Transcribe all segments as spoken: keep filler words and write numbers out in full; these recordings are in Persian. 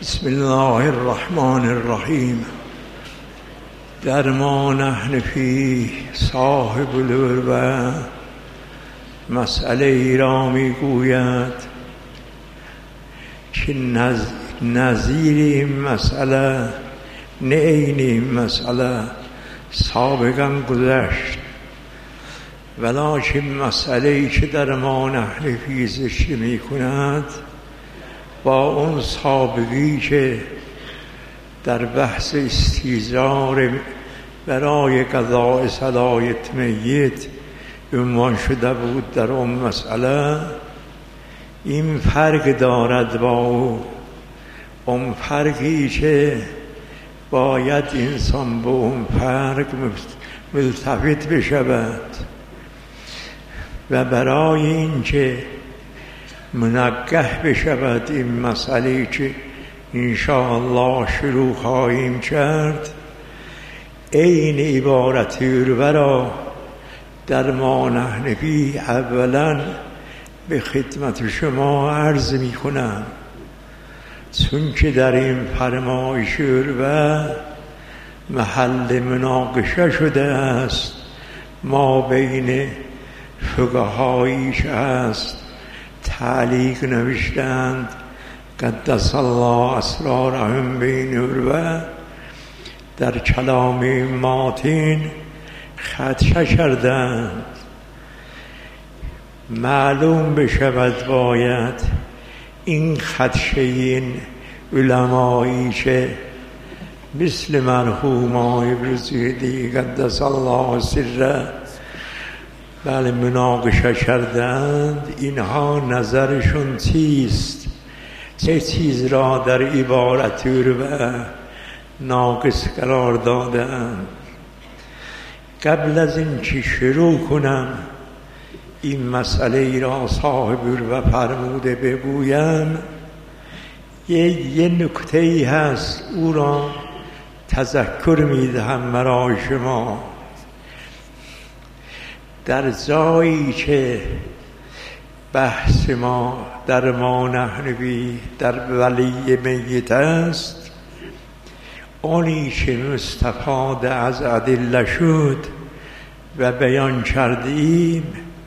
بسم الله الرحمن الرحیم. در ما نحن فی صاحب العروة مسئله ای را می گوید که نظیر این مسئله نه عین این مسئله سابقا گذشت، ولکن مسئله ای که در ما نحن فی ذکر می کند با اون سابقی که در بحث استیزار برای قضاء صلایت میت عنوان شده بود، در اون مسئله این فرق دارد با او اون فرقی که باید انسان به اون فرق ملتفت بشود و برای این که منقح بشود این مسئله که انشاءالله شروع خواهیم کرد، این عبارت عروة را در ما نحن فی اولا به خدمت شما عرض می کنم، چون که در این فرمایش عروة محل مناقشه شده است ما بین فقهایی که است تعلیق نوشتند قدس الله اسرارهم بین عروة، در کلام ماتین خدشه کردند. معلوم بشود باید این خدشه این علمایی که مثل مرحوم آقای بروزیدی قدس الله سره بله مناقشه کردند، اینها نظرشون چیست، چه چیز را در عبارت عروة ناقص قرار دادند. قبل از این که شروع کنم این مسئله ای را صاحب عروة فرموده بگویم، یه, یه نکته ای هست او را تذکر میدهم برای شما. در جایی که بحث ما در ما نحن فی در ولی میت است، آنی که مستفاد از ادله شد و بیان کردیم،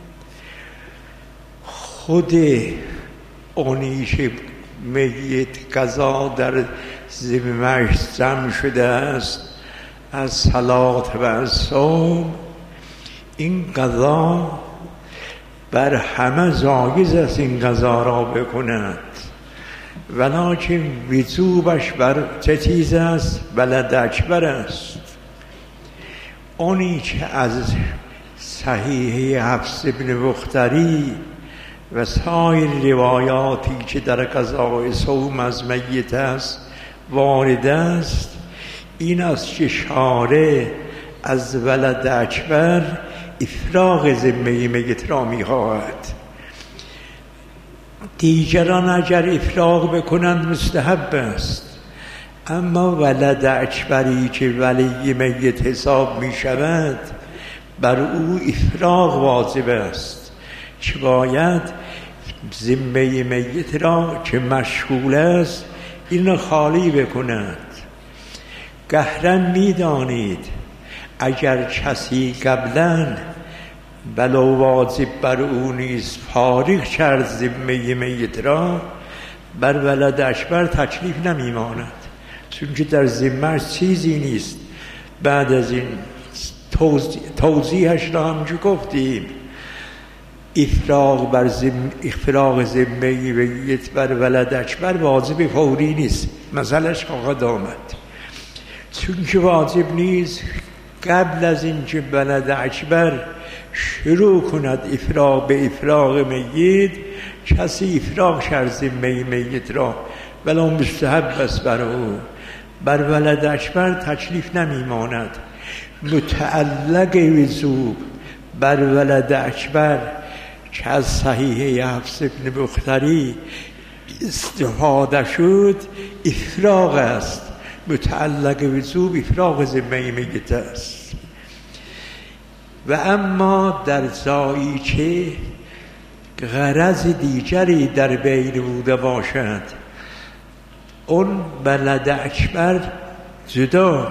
خود آنی که میت قضا در ذمه‌اش جمع شده است از صلات و از صوم، این قضا بر همه جایز است این قضا را بکند، ولکن وجوبش بر چه چیز است؟ ولد اکبر است. آنی که از صحیح حفص بن بختری و سایر روایاتی که در قضاء صوم از میت است وارد است، این است که شارع از ولد اکبر افراغ ذمه میت را میخواهد. دیگران اگر افراغ بکنند مستحب است، اما ولد اکبری که ولی میت حساب میشود بر او افراغ واجب است که باید ذمه میت را که مشغول است این خالی بکند. قهرا میدانید اگر کسی قبلا بلا واجب بر او نیست فارغ کرد ذمه میت را، بر ولد اکبر تکلیف نمیماند، چون که در ذمه‌اش چیزی نیست. بعد از این توضیحش را هم گفتیم، افراغ بر ذمه افراغ ذمه میت بر ولد اکبر واجب فوری نیست، مسئله‌اش خواهد آمد. چون که واجب نیست، قبل از این که ولد اکبر شروع کند افراغ به افراغ میت، کسی افراغ کرد ذمه میت را ولی مستحب است بر او، بر ولد اکبر تکلیف نمیماند. متعلق وجوب بر ولد اکبر که از صحیح حفص بن بختری استفاده شد افراغ است. متعلق وجوب افراغ ذمه میت است. و اما در جایی که غرض دیگری در بین بوده باشد، اون ولد اکبر جدا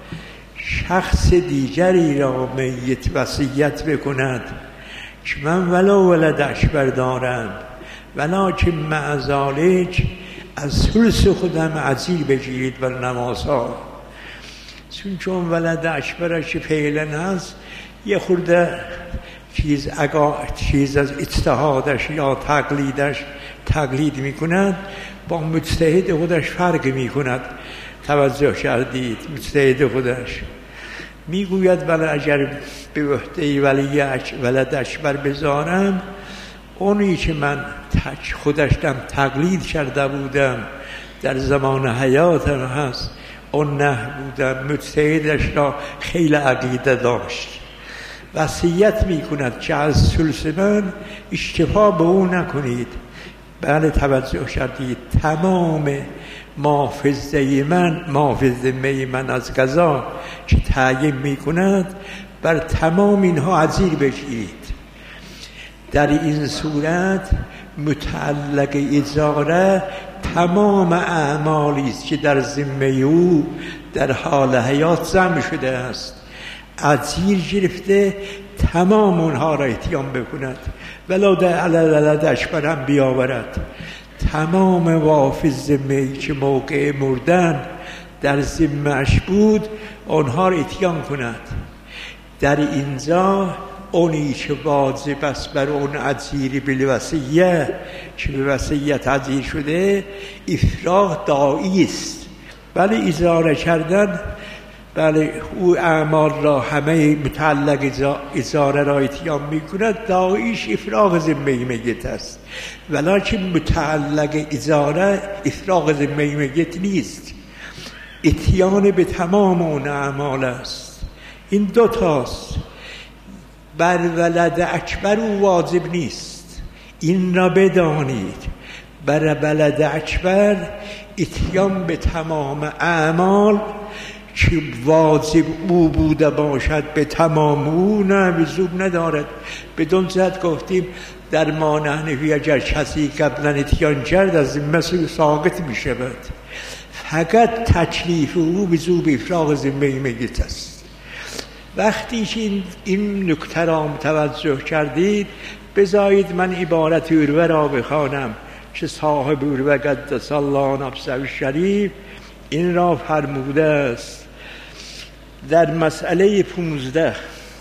شخص دیگری را میت وصیت بکند که من ولو ولد اکبر دارم ولکن مع ذلک از ثلث خودم عزیر بگیرید و نمازها، چون چون ولد اکبرش که فعلا هست یه خورده چیز اگا چیز از اجتهادش یا تقلیدش تقلید میکند، با مجتهد خودش فرق میکند. توجه کردید؟ مجتهد خودش میگوید ولی اگر به وحده ولی ولد اکبر بذارم، اونی که من خودش دم تقلید کرده بودم در زمان حیاتم هست، اون نه بودم. مجتهدش را خیلی عقیده داشت، وصیت میکند که از ثلث من اشتفا به او نکنید. بله توجه کردید؟ تمام محافظه من محافظه می من از قضا که تعیین میکند بر تمام اینها عزیر بشید. در این صورت متعلق اجاره تمام اعمالی است که در ذمه او در حال حیات جمع شده است، عزیر گرفته تمام اونها را اتیان بکند، ولو در علل اکبر هم بیاورد. تمام وافظ ذمه‌ای که موقع مردن در ذمه‌اش بود آنها را اتیان کند. در اینجا اونی که واجب است بر اون عزیر بالوصیه که به وصیت عزیر شده افراغ داعی است. بله اجاره کردن، بله او اعمال را همه متعلق اجاره را اتیان می کند، داعیش افراغ ذمه میت است، ولکن متعلق اجاره افراغ ذمه میت نیست، اتیان به تمام اون اعمال است. این دو تاست. بر ولد اکبر او واجب نیست، این را بدانید. بر ولد اکبر اتیان به تمام اعمال که واجب او بوده باشد به تمام او نه لزوم ندارد. بدون جهت گفتیم در ما نحنفی اگر کسی قبلا اتیان کرد از ذمه ساقط می شود، فقط تکلیف او بزوب افراغ ذمه میت است. وقتی که این, این نکته را متوجه کردید، بذارید من عبارت عروه را بخوانم که صاحب عروه قدس الله نفسه الشریف این را فرموده است در مسئله پونزده.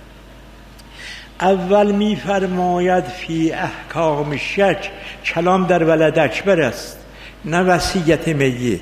اول می فرماید فی احکام شک، کلام در ولد اکبر است نه وصیت میت.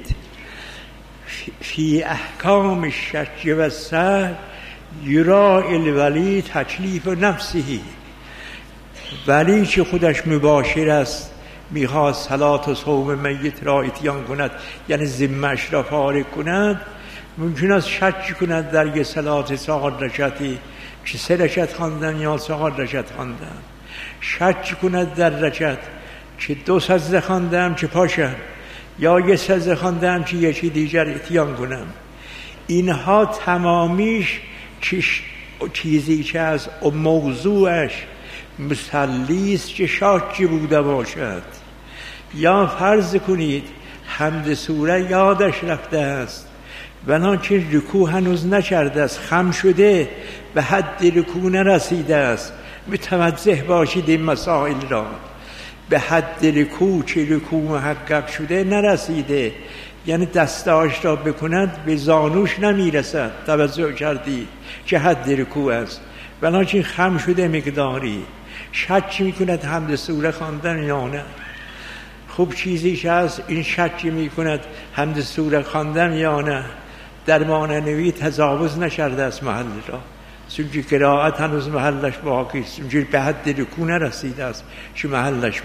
فی احکام شک و سهو یرا الولی تکلیف نفسه، ولی که خودش مباشر است میخواد صلات و صوم میت را اتیان کند، یعنی ذمه‌اش را فارغ کند، ممکن است شک کند در یه صلات چهار رکعتی که سه رکعت خواندن یا چهار رکعت خواندن، شک کند در رکعت که دو سجده خواندم که پاشم، یا یه سجده خواندم که یکی دیگر اتیان کنم. اینها تمامیش چیزی که از موضوعش مسلیست که شاکی بوده باشد. یا فرض کنید حمد سوره یادش رفته است ولکن رکوع هنوز نکرده است، خم شده به حد رکوع نرسیده است. متوجه باشید این مسائل را. به حد رکوع که رکوع محقق شده نرسیده، یعنی دستاش را بکند به زانوش نمیرسد. توجه کردید که حد رکوع است، ولکن خم شده مقداری. شک میکند حمد سوره خواندن یا نه. خوب چیزیش هست این شک میکند حمد سوره خواندن یا نه. در مانوی تجاوز نشرده است محل را، چون که قرائت هنوز محلش باقی است، چون که به حد رکوع نرسیده است که محلش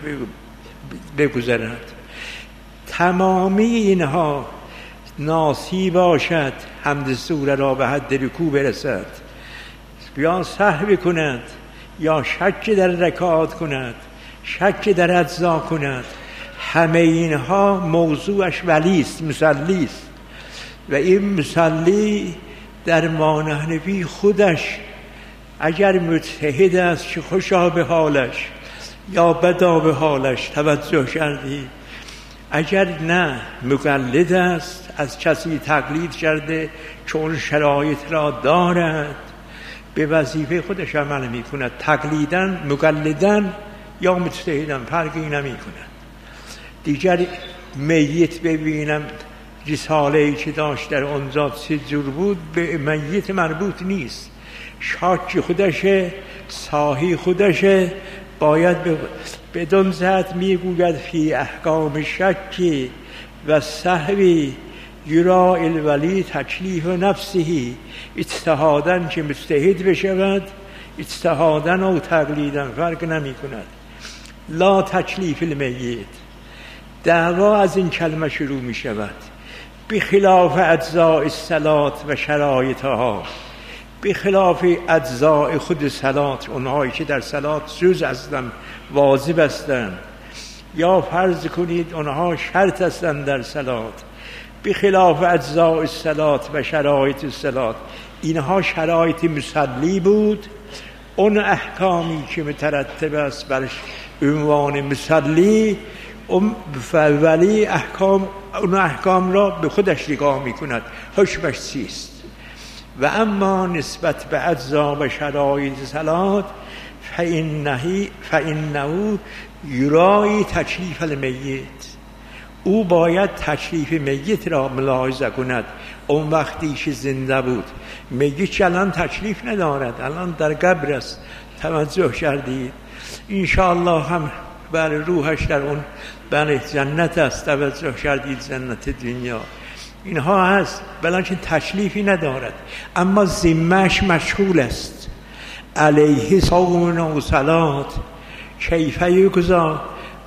بگذرد. تمامی اینها ناسی باشد حمد سوره را به حد رکوع برسد، یا سهو کند، یا شک در رکعات کند، شک در اجزا کند. همه اینها موضوعش ولی است، مصلی است. و این مصلی در مانحنفی خودش اگر مجتهد است که خوشا به حالش یا بدا به حالش، توجه کردی، اگر نه مقلد است، از کسی تقلید کرده چون شرایط را دارد، به وظیفه خودش عمل می کند. تقلیدن، مقلدن یا مجتهدن فرقی نمی کند. دیگر میت ببینم رساله‌ای که داشت در اون ذات سه جور بود، به میت مربوط نیست. شاک خودشه، صاحی خودشه، باید بدون ذات میگوید فی احکام شکی و سهوی یرا الولی تکلیف نفسهی، اجتهادن که مجتهد بشود، اجتهادن و تقلیدن فرق نمی کند. لا تکلیف المیت، دعوا از این کلمه شروع می شود. بخلاف اجزاء الصلات و شرایطها، بخلاف اجزاء خود صلات، اونهایی که در صلات جز هستند، واجب هستند، یا فرض کنید اونها شرط هستند در صلات. بخلاف اجزاء الصلات و شرایط الصلات، اینها شرایط مصلی بود. اون احکامی که مترتب است بر عنوان مصلی، ولی احکام اون احکام را به خودش نگاه میکند، حکمش چیست. و اما نسبت به اجزا و شرایط صلات فإنه فإنه یرای تکلیف المیت، او باید تکلیف میت را ملاحظه کند. اون وقتی که زنده بود، میت الان تکلیف ندارد، الان در قبر است. توجه کردید؟ انشاءالله هم بر روحش در اون بله جنت است. توجه کردید؟ جنت دنیا اینها هست، بلکه تکلیفی ندارد، اما ذمه‌اش مشغول است. علیه صوم و صلات کیف یجزا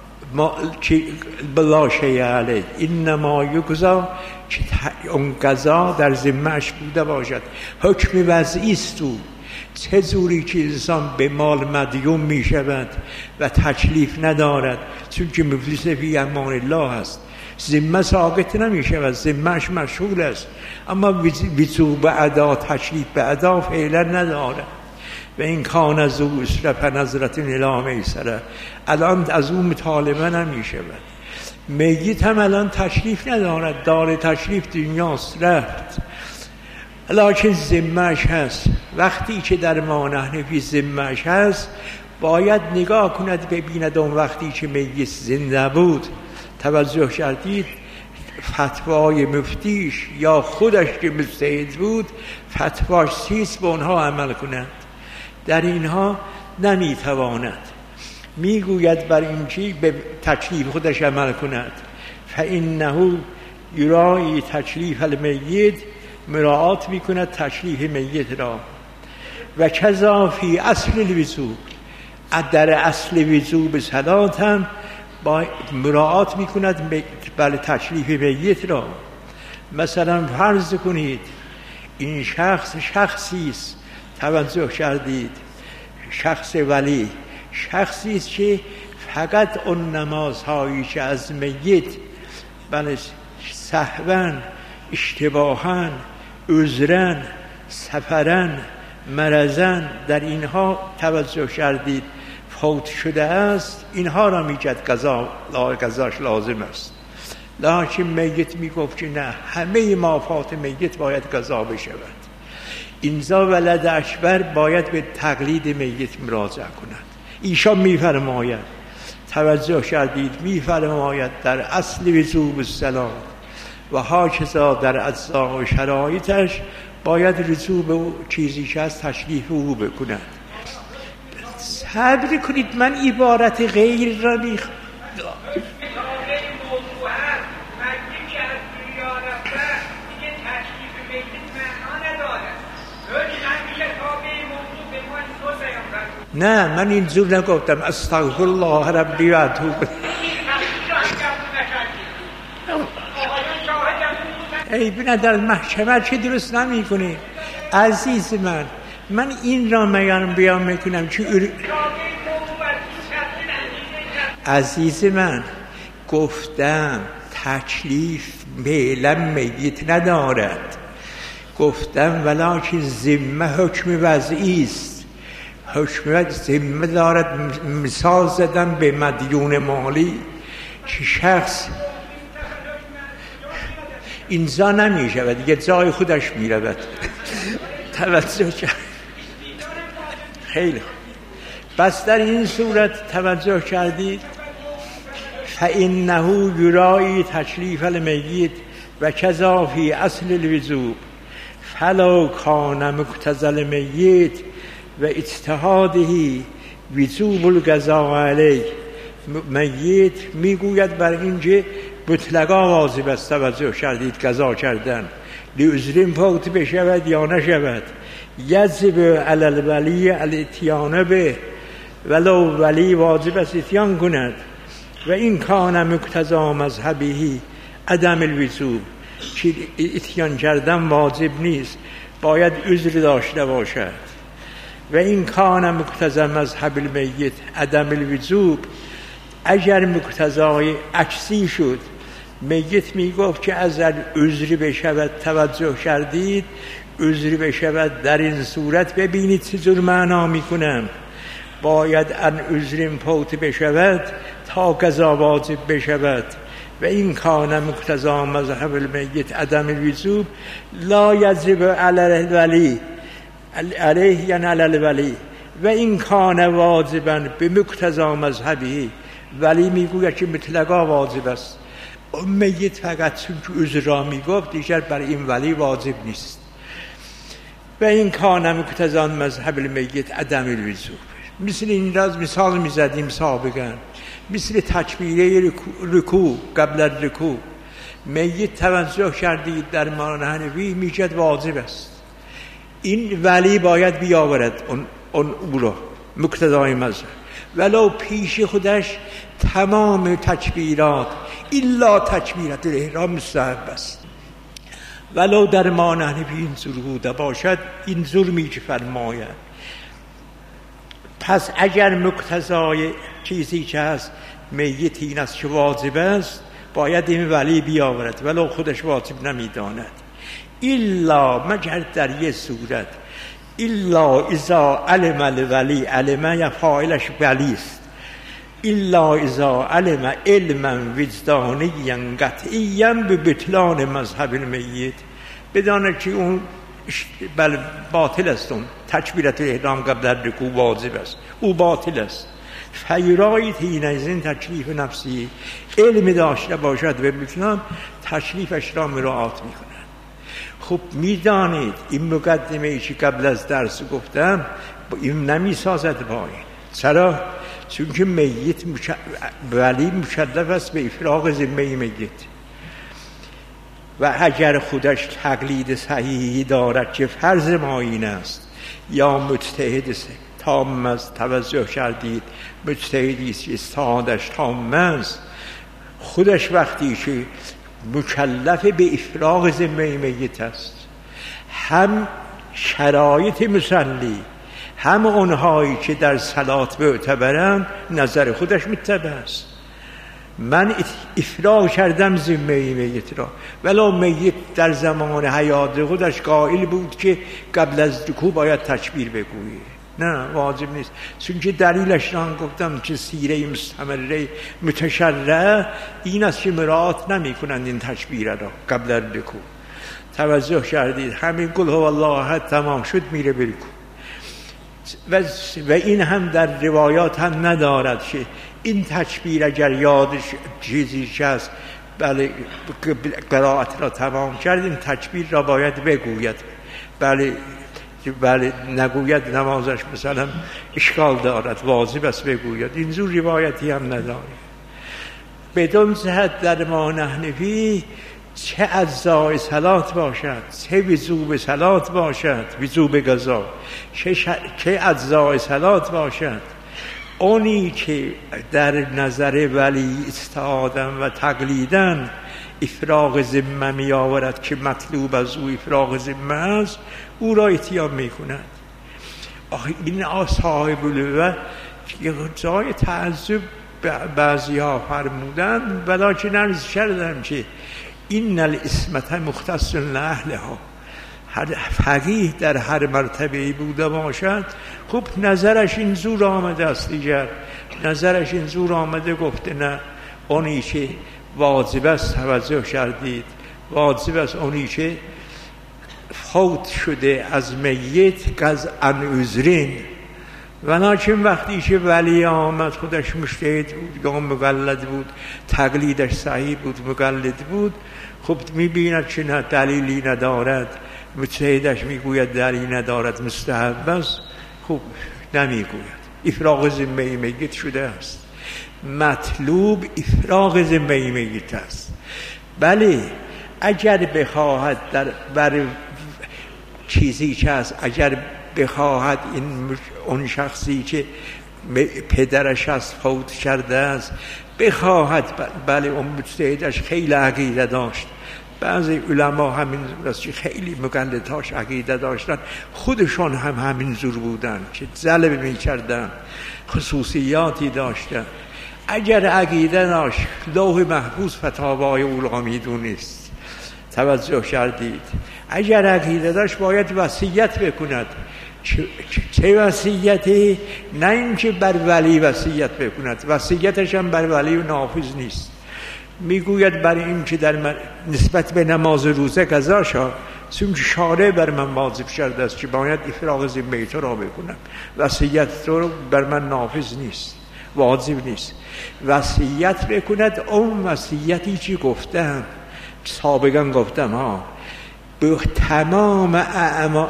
بلا شیء علیه، انما یجزا، که اون قضا در ذمه‌اش بوده باشد. حکم وضعی است او، چه جوری که انسان به مال مدیون می شود و تکلیف ندارد، چون که مفلس فی امان الله است، ذمه ساقط نمی شود، ذمه‌اش مشغول است، اما وجوب ادا، تکلیف به ادا فعلا ندارد. و این کان از او اسرف نظرت الی میسره، الان از اون مطالبه نمی شود. میت هم الان تکلیف ندارد، دار تکلیف دنیاست، رفت، لکن ذمه‌اش هست. وقتی که در ما نحن فی ذمه‌اش هست، باید نگاه کند ببیند اون وقتی که میت زنده بود، توجه کردید؟ فتوای مفتیش یا خودش که مجتهد بود، فتواش چیست، به اونها عمل کند. در اینها نمیتواند، میگوید بر این چی به تکلیف خودش عمل کند. فإنه یرای تکلیف المیت، مراعات میکند تکلیف میت را. و کذا فی اصل الوضوء، در اصل وضوء به صلات هم با مراعات میکند بله تکلیف میت را. مثلا فرض کنید این شخص شخصی است، توجه کردید؟ شخص ولی شخصی است که فقط اون نمازهایی که از میت بله سهواً، اشتباهاً، عذراً، سفراً، مرضاً، در اینها توجه کردید فوت شده است، اینها را میگد قضا، قضاش لازم است. لکن میت میگفت که نه، همه مافات میت باید قضا بشود. اینجا ولد اکبر باید به تقلید میت مراجعه کند. ایشان میفرماید، توجه کردید، میفرماید در اصل وضوء الصلات و هاکذا در اجزا و شرایطش باید رجوع به چیزی که از تشریف او بکند. صبر کنید، من عبارت غیر را میخ نه، من اینجور نگفتم. استغفر الله ربی و اتوب. ای بنا در محکمه چه درست نمی کنی عزیز من. من این را میانم بیان میکنم که ار... عزیز من گفتم تکلیف فعلا میت ندارد، گفتم ولکن ذمه حکم وضعی است. حکم ذمه دارد. مثال زدم به مدیون مالی که شخص اینجا نمی شود دیگه، جای خودش می رود. توجه کرد. خیلی خوب. پس در این صورت توجه کردید فإنه یرایی تشریف المیت و کذا فی اصل الوجوب فلا کان مقتضی المیت و اجتهاده وجوب القضاء علیه. میت میگوید بر اینکه مطلقا واجب است توجه کردید قضا کردن، لعذر فوت بشود یا نشود. یجب علی الولی الاتیان به، ولو ولی واجب است اتیان کند. و این کان مقتضی مذهبی عدم الوجوب، که اتیان کردن واجب نیست، باید عذر داشته باشد. و این کان مقتضی مذهب المیت عدم الوجوب، اگر مقتضای عکسی شد، میت میگفت که از عذر بشود توجه کردید، عذر بشود در این صورت ببینید چجور معنا میکنم، باید ان عذر فوت بشود تا قضا واجب بشود. و این کان مقتضی مذهب المیت عدم الوجوب لا یجب علی الولی علیه یعنی علی الولی. و این کان واجبا بمقتضی مذهبی، ولی میگوید که مطلقا واجب است. میت فقط چون که عذر را میگفت دیگر بر این ولی واجب نیست. و این کان مقتضی مذهب المیت عدم الوجوب. مثل این راز مثال میزدیم سابقا، مثل تکبیره رکوع قبل رکوع، میت توجه کردید در معنی حنفی میگد واجب است، این ولی باید بیاورد اون اون او را مقتضای مذهب، ولو پیش خودش تمام تکبیرات الا تکبیرت الاحرام مستحب است. ولو در معنی حنفی این زور بوده باشد این زور میگه فرماید. پس اگر مقتضای چیزی که هست میت این است که واجب است، باید این ولی بیاورد ولو خودش واجب نمیداند. الا مگر در یه صورت، الا اذا علم الولی، علم یا فاعلش ولی است، الا اذا علم علما وجدانیا قطعیا به بطلان مذهب المیت، بداند که اون بل باطل است، اون تکبیرت الاحرام قبل رکوع واجب است، او باطل است. فیرایت این از این تکلیف نفسی، علم داشته باشد و بتونم تکلیفش را مراعات میکنن. خب میدانید این مقدمه ای که قبل از درس گفتم این نمیسازد با این. چرا؟ چون که میت مش... ولی مکلف است به افراغ ذمه میت، و اگر خودش تقلید صحیحی دارد که فرض ما این است، یا مجتهد تام است، توجه کردید مجتهدی است که استعدادش تام است، خودش وقتی که مکلف به افراغ ذمه میت است، هم شرایط مصلی هم اونهایی که در صلات معتبرند نظر خودش متبع است. من افراغ کردم ذمه میت را، ولو میت در زمان حیات خودش قائل بود که قبل از رکوع باید تکبیر بگویه، نه واجب نیست، چون که دلیلش را گفتم که سیره مستمره متشرع این است که مراعات نمی کنند این تکبیر را قبل از رکوع. توجه کردید همین قل هو الله احد تمام شد میره به رکوع. و, و این هم در روایات هم ندارد که این تکبیر اگر یادش چیزی هست بله قرائت را تمام کرد این تکبیر را باید بگوید، بله بله نگوید نمازش مثلا اشکال دارد، واجب است بگوید. این زور روایتی هم ندارد. بدون جهت در ما حنفی چه اجزای صلات باشد، چه وجوب صلات باشد، وجوب قضا، چه, ش... چه اجزای صلات باشد، اونی که در نظر ولی استعادن و تقلیدن افراغ ذمه می آورد که مطلوب از او افراغ ذمه است، او را اتیان می کند. آخه این صاحب لغت جای تعجب بعضی ها فرمودن، ولیکن عرض کردم که این الاسمت مختص لأهلها، هر فقیه در هر مرتبه بوده باشد خب نظرش این زور آمده است، دیگر نظرش این زور آمده گفته نه اونی که واجب است توجه کردید واجب است اونی که فوت شده از میت از انعذرین. ولکن وقتی که ولی آمد خودش مجتهد بود یا مقلد بود، تقلیدش صحیح بود، مقلد بود، خب میبیند که نه دلیلی ندارد، مجتهدش میگوید دلیلی ندارد، مستحب است، خب نمیگوید، افراغ ذمه میت شده است. مطلوب افراغ ذمه میت است. بله اگر بخواهد در بر چیزی که است، اگر بخواهد این اون شخصی که پدرش از فوت کرده است بخواهد، بله اون مجتهدش خیلی عقیده داشت، بعضی علما همین راست که خیلی مقلدهاش عقیده داشتن، خودشان هم همین زور بودن که ظلم می‌کردن، خصوصیاتی داشتن. اگر عقیده داشت، لوح محفوظ فتاوای اولا میدونست، توجه کردید؟ اگر عقیده داشت باید وصیت بکند. چه وصیتی؟ نه اینکه بر ولی وصیت بکند، وصیتش هم بر ولی نافذ نیست. میگوید برای این که در من نسبت به نماز روزه قضا شد، چون شارع بر من واجب کرده است که باید افراغ ذمه تو را بکنم، وصیت تو بر من نافذ نیست، واجب نیست. وصیت بکند اون وصیتی که گفتم، سابقا گفتم ها، به تمام اعمال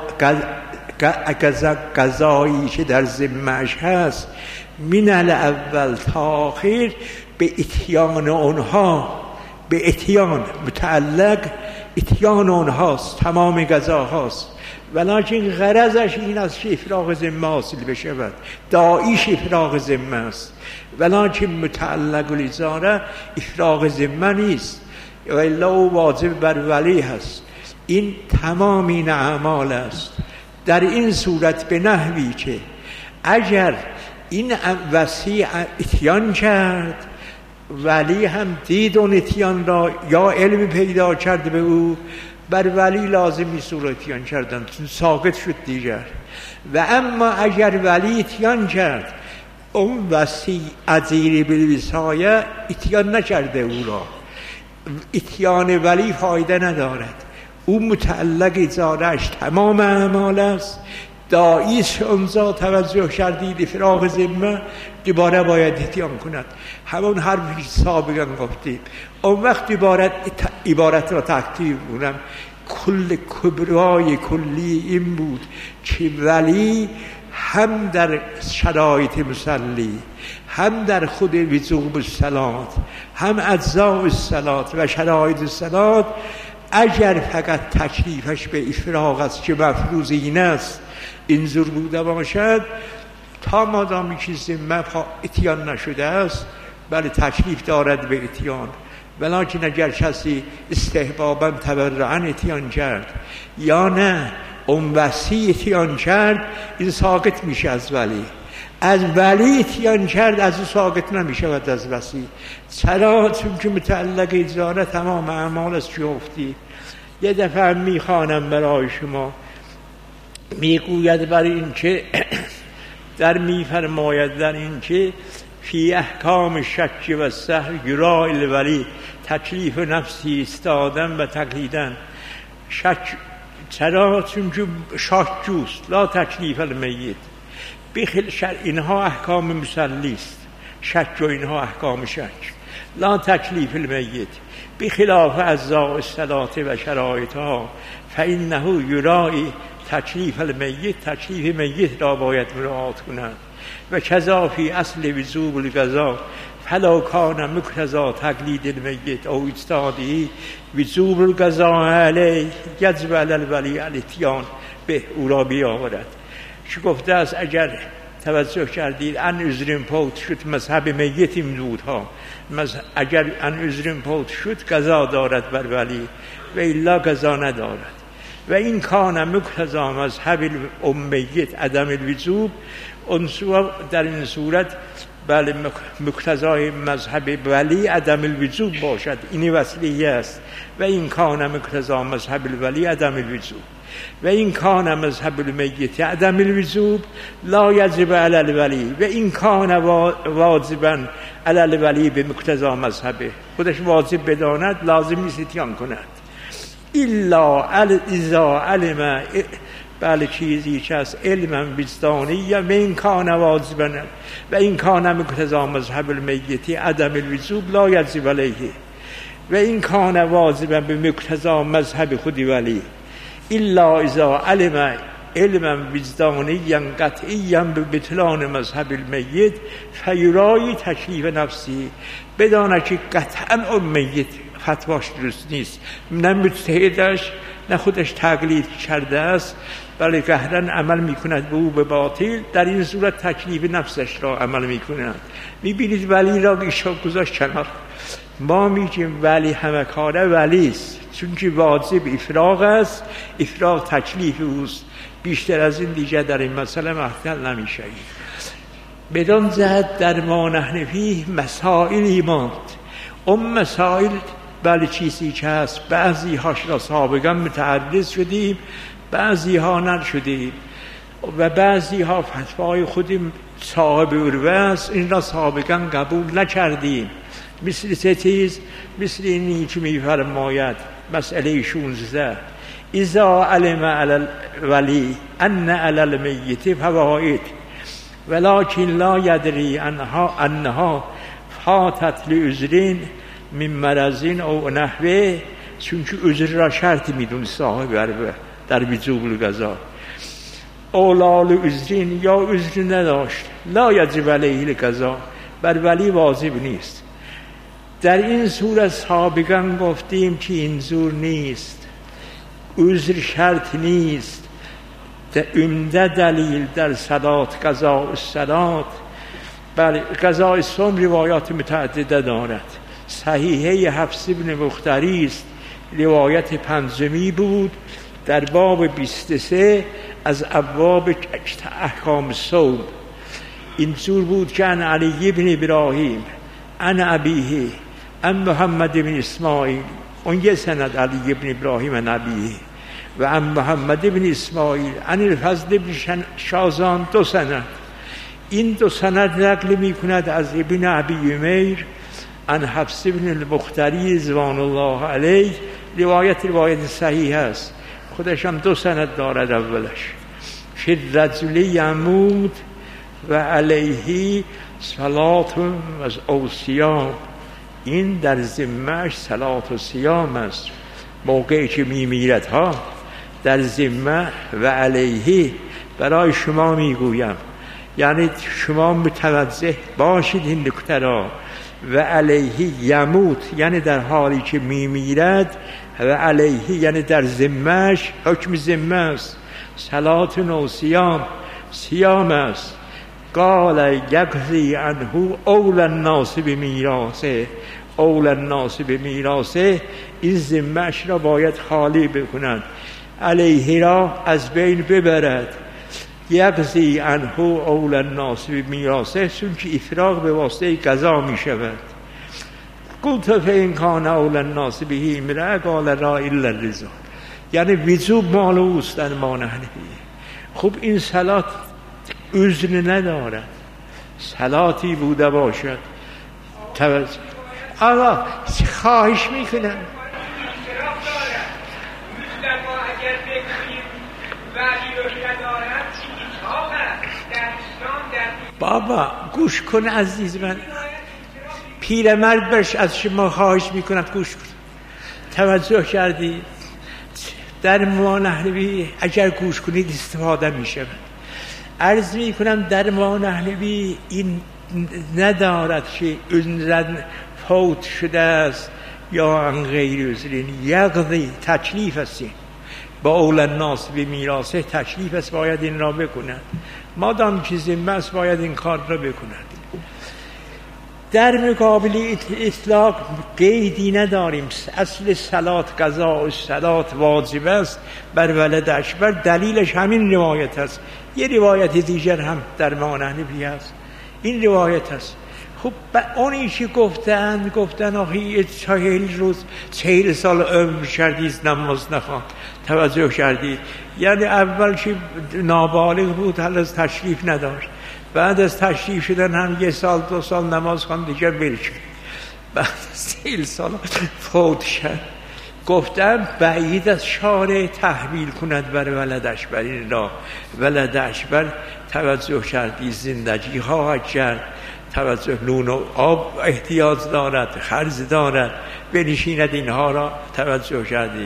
قضایی که در ذمه‌اش هست، من الاول تا آخر به اتیان اونها، به اتیان متعلق اتیان اونهاست، تمام قضا هاست. ولکن غرضش این است که افراغ ذمه حاصل بشود، داعیش افراغ ذمه است، ولکن متعلق الازاره افراغ ذمه نیست، و الا واجب بر ولی هست. این تمام این اعمال است. در این صورت به نحوی که اگر این وصی اتیان کرد، ولی هم دید اون اتیان را یا علم پیدا کرد به او، بر ولی لازمی صورت اتیان کردن، چون ساقط شد دیگر. و اما اگر ولی اتیان کرد، اون وصی عزیر بالوصایه اتیان نکرده او را، اتیان ولی فایده ندارد، او متعلق ازارش تمام اعمال است، داعیش اونجا توجه کردید افراغ ذمه، دوباره باید اتیان کند. همون حرفی سابقا گفتیم. اون وقت عبارت عبارت را تکتیب کنم، کل کبرای کلی این بود که ولی هم در شرایط مصلی، هم در خود وجوب الصلات، هم اجزاء الصلات و شرایط الصلات، اگر فقط تکلیفش به افراغ است که مفروض این است، اینجور بوده باشد، تا مادامی که ذمه اتیان نشده است، بله تکلیف دارد به اتیان. ولکن اگر کسی استحبابا تبرعا اتیان کرد یا نه اون وصی اتیان کرد، این ساقط میشه از ولی. از ولی اتیان کرد، از او ساقط نمیشود از وصی. چرا؟ چون که متعلق اجاره تمام اعمال است که گفتی. یه دفعه میخوانم برای شما، میگوید برای این که در میفرماید در این که فی احکام شک و سهو یراعی الولی، تکلیف نفسی ایستادن و تقلیدن. شک چرا؟ چون که شک جوست، لا تکلیف المیت. بخل شر اینها احکام مسلی است، شک و اینها احکام شک، لا تکلیف المیت، بخلاف اجزاء الصلات و شرایطها، فانه یراعی تکلیف المیت، تکلیف میت را باید مراعات کنند. و کذا فی اصل وجوب القضا، فلا کان مقتضا تقلید المیت او اجتهاده وجوب القضا علیه یجب علی الولی الاتیان به، او را بیاورد. چه گفته است؟ اگر توجه کردید ان عذرین فوت شد، مذهب میت این بود ها، اگر ان عذرین فوت شد قضا دارد بر ولی، و الا قضا ندارد. و این کان مقتضا مذهب امیت عدم الوجوب، در این صورت بله مقتضای مذهب ولی عدم الوجوب باشد، این وصلیه است. و این کان مقتضا مذهب الولی عدم الوجوب، و این کان مذهب المیت عدم الوجوب لا یجب علی الولی، و این کان واجبا علی الولی به مقتضا مذهبه، خودش واجب بداند لازم نیست اتیان کند. الا اذا علم، بله چیزی که از علم وجدانی و این کان واجبا و این کان مقتضا مذهب المیتی عدم الوجوب لا یجب علیه و این کان واجبا به مقتضا مذهب خودی ولی الا اذا علم علما وجدانیا قطعیا به بطلان مذهب المیت فیرایی تکلیف نفسی، بدانه که قطعا اون میت فتواش درست نیست، نه مجتهدش نه خودش تقلید کرده است، بلکه قهرن عمل میکند به او به باطل، در این صورت تکلیف نفسش را عمل میکند. میبینید ولی را ایشا گذاشت کنار. ما میگیم ولی همه کاره ولی است، چون که واجب افراغ است، افراغ تکلیف اوست، بیشتر از این دیگه در این مسئله محتل نمیشه. بدان جهت در ما نحن فیه مسائلی ماند. اون مسائل بله چیزی که هست، بعضی هاش را سابقا متعرض شدیم، بعضی ها نشدیم و بعضی ها فتوای خودیم صاحب عروه است، این را سابقا قبول نکردیم. مثل سه چیز، مثل اینی که میفرماید مسئله شونزده اذا علم علی الولی ان علی المیت فوائد ولکن لا یدری انها انها فاتت لعذرین من مرضین او نحوه، چون که عذر را شرط میدون صاحب عروه در وجوب القضا، اولال عذرین یا عذر نداشت لا یجب علیه القضا، بر ولی واجب نیست. در این صورت سابقا گفتیم که این زور نیست، عذر شرط نیست. عمده دلیل در صلات قضاء الصلات، بر قضاء الصوم روایات متعدده دارد. صحیحه حفص بن مختری است، روایت پنجمی بود در باب بیست و سه از ابواب احکام الصوم. این جور بود که عن علی بن ابراهیم عن ابیه عن محمد بن اسماعیل، اون یه سند علی بن ابراهیم عن ابیه و عن محمد بن اسماعیل عن الفضل بن شازان، دو سند. این دو سند نقل می کند از ابن ابی عمیر عن حفص بن المختری رضوان الله علیه. روایت روایت صحیح است، خودش هم دو سند دارد. اولش فی الرجل یموت و علیه صلات و صیام، این در ذمه‌اش صلات و صیام است. موقعی که میمیرد ها در ذمه و علیه برای شما میگویم، یعنی شما متوجه باشید این نکته را. و علیه یموت یعنی در حالی که میمیرد، و علیه یعنی در ذمه‌اش، حکم ذمه است. صلات و صیام، صیام است. قال یقضی عنه اول الناس بمیراثه، اول الناس بمیراثه، این ذمه‌اش را باید خالی بکنند، علیه را از بین ببرد. یقضی عنه اول الناس بمیراثه، چون که افراغ به واسطه قضا می شود. قلت فإن کان اول الناس به امرأة قال لا الا الرضا، یعنی وجوب مال اوست در ما نحن فیه. خب این صلات عذر ندارد، صلاتی بوده باشد. توجه آقا خواهش میکنم بابا گوش کن عزیز من، پیرمرد برش از شما خواهش میکند گوش کن. توجه کردی؟ در ما نحنوی اگر گوش کنید استفاده میشه. عرض میکنم در ما نحنوی این ندارد که عذرن فوت شده است یا ان غیر عذرین، یقضی تکلیف است. با اول الناس به میراثه تکلیف است، باید این را بکند. مادام که ذمه است باید این کار را بکند. در مقابل اطلاق قیدی نداریم. اصل صلات قضاء الصلات واجب است بر ولد اکبر، دلیلش همین روایت است. یه روایت دیگر هم در ما نحنفی است، این روایت است. خب اونی که گفتن گفتن آخی چهل روز چهل سال عمر کردید نماز نخوان. توجه کردید؟ یعنی اول که نابالغ بود هنوز تشریف نداشت، بعد از تشریف شدن هم یه سال دو سال نماز خوان دیگه ول شد، بعد از چهل سال فوت شد. گفتم بعید از شارع تحویل کند بر ولدش، بر این را ولدش بر توجه کردی زندگی خواهد کرد، توجه نون و آب احتیاج دارد، خرج دارد، بنشیند اینها را توجه کردی.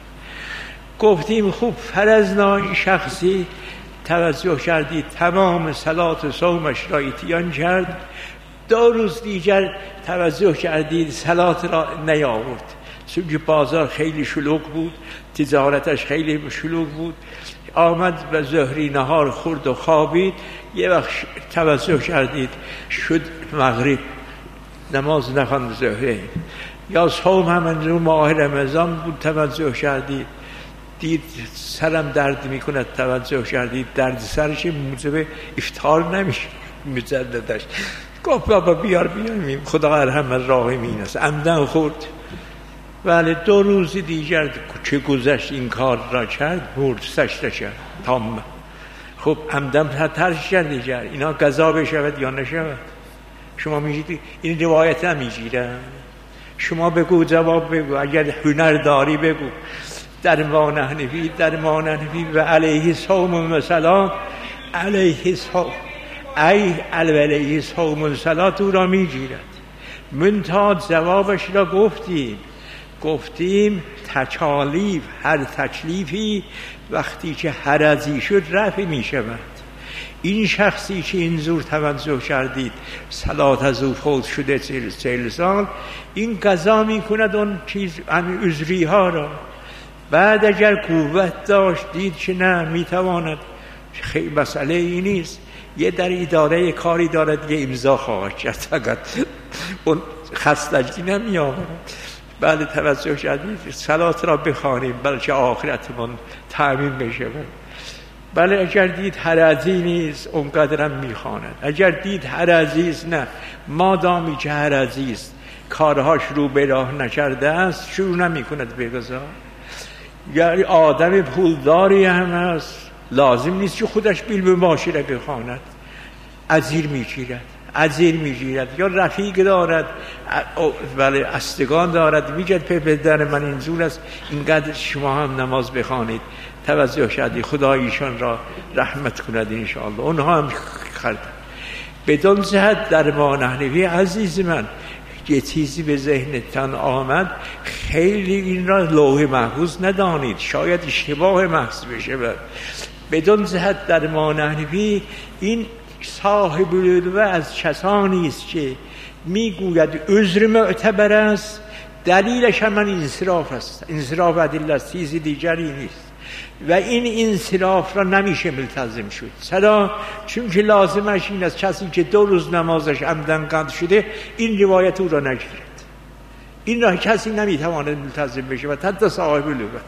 گفتیم خوب فرضنا شخصی توجه کردی تمام صلات و صومش را اتیان کرد، دو روز دیگر توجه کردید صلات را نیاورد، چون بازار خیلی شلوغ بود، تجارتش خیلی شلوغ بود، آمد و ظهری نهار خورد و خوابید. یه وقت توجه کردید شد مغرب، نماز نخواند ظهره، یا صوم هم رو ماه رمضان بود، توجه کردید دید سرم درد میکند، توجه کردید درد سرش موجب افطار نمیشه مجددش. گفت بابا بیار بیاریم، خدا ارحم الراحمین است، عمدن خورد. ولی دو روز دیگر چه گذشت این کار را کرد، مرد، سجده کرد تام. خب عمدن ترش کرد دیگر، اینا قضا بشود یا نشود؟ شما میگید این روایت هم میگیره، شما بگو، جواب بگو، اگر هنر داری بگو. در ما نحنفی، در ما نحنفی و علیه صوم مثلا، علیه صوم ای علیه صوم صلات او را میگیرد. منتها جوابش را گفتیم گفتیم تکالیف، هر تکلیفی وقتی که حرجی شد رفع می شود. این شخصی که اینجور توجه کردید صلات از او فوت شده چهل سال، این قضا می کند اون چیز عذری ها را. بعد اگر قوت داشت دید که نه میتواند، خیلی مسئله ای نیست، یه در اداره کاری دارد یه امضا خواهد کرد، فقط اون خستگی نمی آورد. بعد توجه کردید صلات را بخوانیم بلکه آخرتمون تأمین بشه. بله اگر دید حرجی نیست اونقدرم میخواند، اگر دید حرجی است نه، مادامی که حرجی است کارهاش رو به راه نکرده است شروع نمی کند به قضا. یعنی آدم پولداری هم هست لازم نیست که خودش بیل به ماشینه بخواند، اجیر میگیرد اجیر میگیرد یا رفیق دارد، ولی استگان دارد، میگه پدر من اینجور است، اینقدر شما هم نماز بخوانید. توجه کردی خدا ایشان را رحمت کند انشاءالله. اونها هم خرد بدون جهت در ما نحنفی. عزیز من یه چیزی به ذهنتان آمد، خیلی این را لوح محفوظ ندانید، شاید اشتباه محض بشه. بدون جهت در ما نحنفی این صاحب العلوه از کسانی است که میگوید عذر معتبر است، دلیلش هم انصراف است. انصراف ادله است، چیزی دیگری نیست. و این انصراف را نمیشه ملتزم شد. چرا؟ چون که لازمش این است کسی که دو روز نمازش عمدن قطع شده این روایت او را نگیرد. این را کسی نمیتواند ملتزم بشه و حتی صاحب العلوه.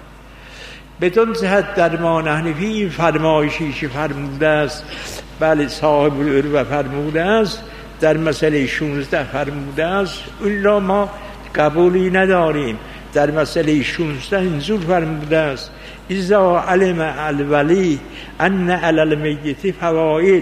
بدون جهت در ما نحنفی فرمایشی که فرموده است، بله صاحب العلوه فرموده است، در مسئله شانزده فرموده است، این را ما قبولی نداریم. در مسئله شانزده اینجور فرموده است اذا علم الولی ان علی المیت فوائد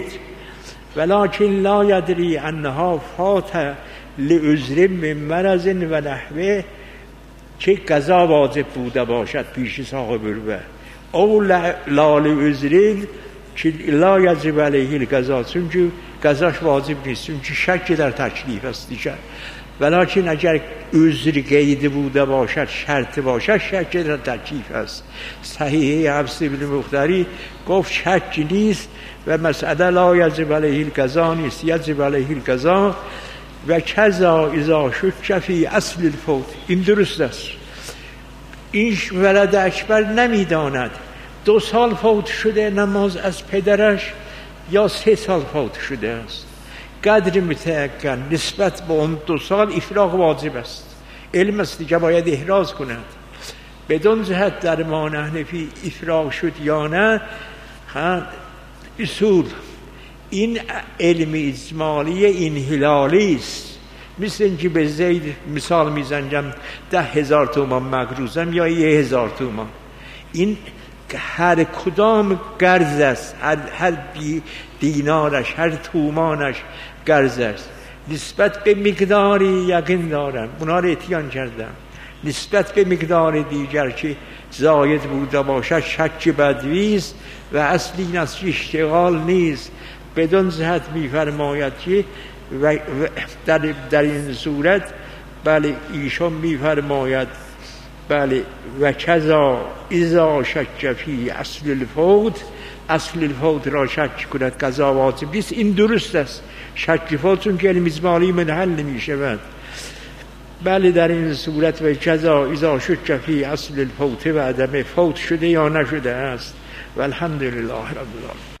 ولکن لا یدری انها فات لعذر من مرض و نحوه، که قضا واجب بوده باشد پیش صاحب العلوه او لا لعذر که لا یجب علیه القضا، چون که قضاش واجب نیست، چون که شک در تکلیف است دیگر. ولیکن اگر عذر قید بوده باشد، شرط باشد، شک در تکلیف است. صحیح حفص بن مختاری گفت شک نیست و مسئله لا یجب علیه القضا نیست، یجب علیه القضا و کذا اذا شک فی اصل الفوت. این درست است. این ولد اکبر نمیداند دو سال فوت شده نماز از پدرش یا سه سال فوت شده است. قدر متأکد نسبت به اون دو سال افراغ واجب است، علم است دیگه، باید احراز کند. بدون جهت در ما نحنفی افراغ شد یا نه، اصول این علم اجمالی این هلالی است. مثل اینکه به زید مثال میزنم ده هزار تومان مقروضم یا یه هزار تومان، این هر کدام قرض است، هر, هر دینارش، هر تومانش قرض است. نسبت به مقداری یقین دارم، اونا رو اتیان کردم. نسبت به مقدار دیگر که زاید بوده باشد شک بدویست و اصلی این است که اشتغال نیست. بدون جهت می‌فرماید که و در, در این صورت بله ایشان می‌فرماید بله و کذا اذا شک فی اصل الفوت، اصل الفوت را شک کند قضا واجب نیست. این درست است، شک فوت چون که میزمالی منحل نمی‌شود. بله در این صورت و کذا اذا شک فی اصل الفوت و عدم فوت شده یا نشده است. و الحمدلله رب العالمین.